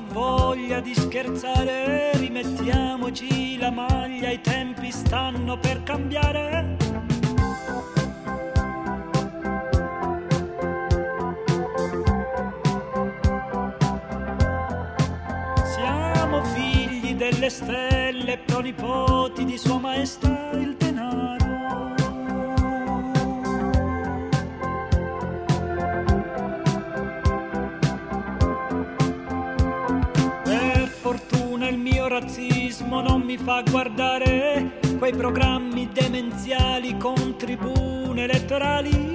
ho voglia di scherzare, rimettiamoci la maglia, i tempi stanno per cambiare. Siamo figli delle stelle, pronipoti di Sua Maestà il denaro. Il mio razzismo non mi fa guardare quei programmi demenziali con tribune elettorali.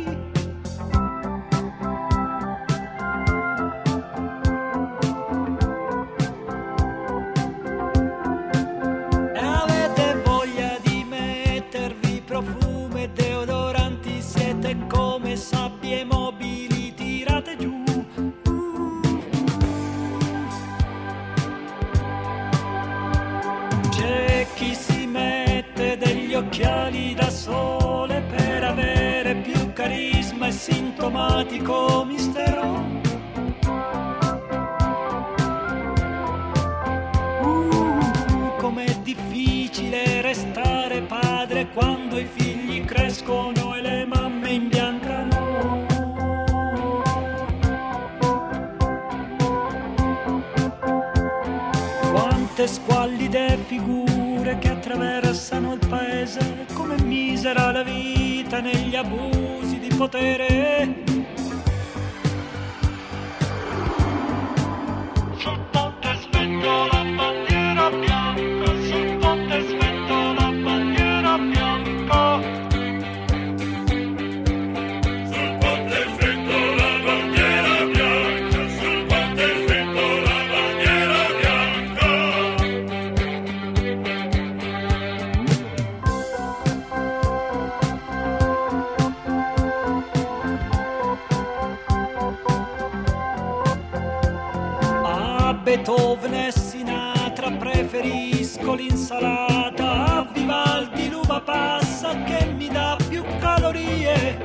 E avete voglia di mettervi profumo e deodoranti, siete come sabbie mobili tirate giù. C'è chi si mette degli occhiali da sole per avere più carisma e sintomatico mistero. Com'è difficile restare padre quando i figli crescono e le mamme imbiancano. Quante squallide figure che attraversano il paese, come misera la vita negli abusi di potere. Sul ponte svento la bandiera bianca, sul ponte svento la bandiera bianca. Sul ponte svento la bandiera bianca, sul ponte svento la bandiera bianca. A Beethoven e Sinatra preferisco l'insalata, a Vivaldi l'uva passa che mi dà più calorie.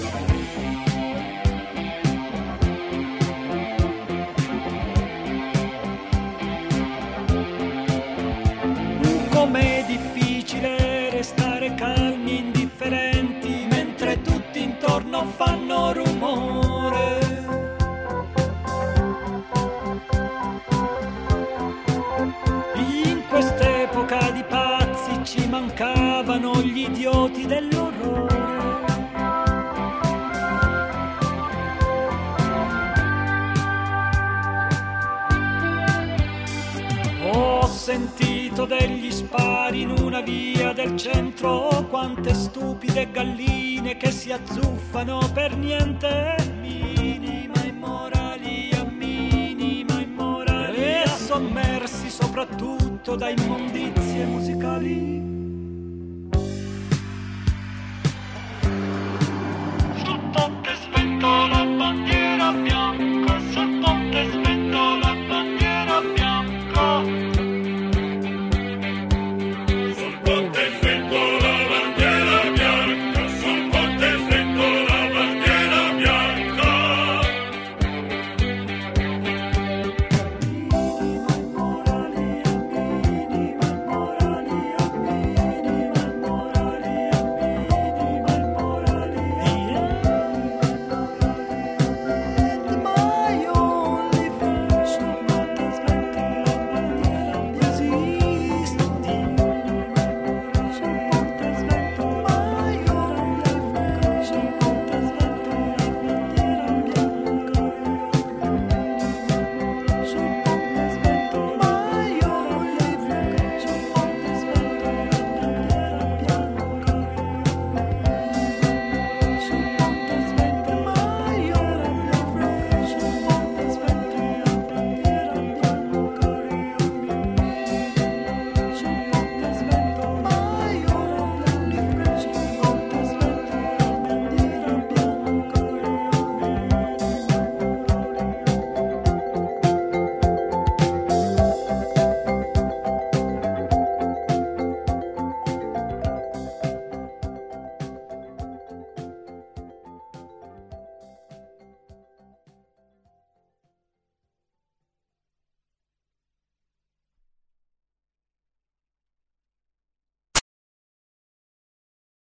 Com'è difficile restare calmi, indifferenti, mentre tutti intorno fanno rumore. In quest'epoca di pazzi ci mancavano gli idioti dell'orrore. Ho sentito degli spari in una via del centro, quante stupide galline che si azzuffano per niente. Minima immorali a minima immorali, e sommersi soprattutto da immondizie musicali.